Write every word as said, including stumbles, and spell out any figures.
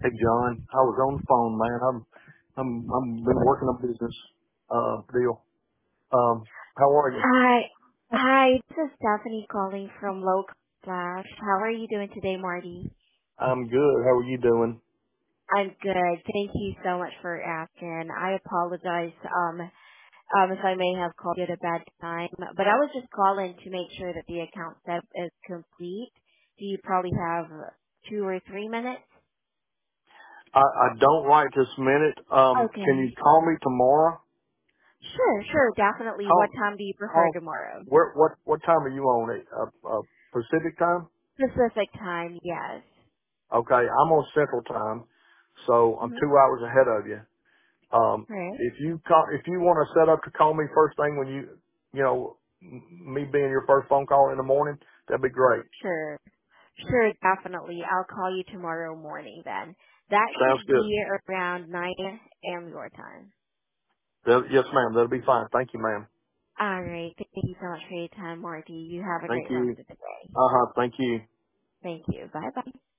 Hey John, I was on the phone, man. I'm I'm I'm been working a business uh deal. Um, how are you? Hi. Hi, this is Stephanie calling from Low Flash. How are you doing today, Marty? I'm good. How are you doing? I'm good. Thank you so much for asking. I apologize um, um, if I may have called you at a bad time, but I was just calling to make sure that the account setup is complete. Do you probably have two or three minutes? I, I don't right this minute. Um, can you Okay. call me tomorrow? Sure, sure, definitely. What Call time do you prefer call. tomorrow? Where what what time are you on it? Uh, uh, Pacific time? Pacific time, yes. Okay, I'm on Central time, so I'm Mm-hmm. two hours ahead of you. Um, Right. if you call, if you want to set up to call me first thing when you, you know, m- me being your first phone call in the morning, that'd be great. Sure. Sure, definitely. I'll call you tomorrow morning then. That Sounds should good. be around nine a.m. your time. That, yes, ma'am. That'll be fine. Thank you, ma'am. All right. Thank you so much for your time, Marty. You have a Thank great rest you. of the day. Uh huh. Thank you. Thank you. Bye-bye.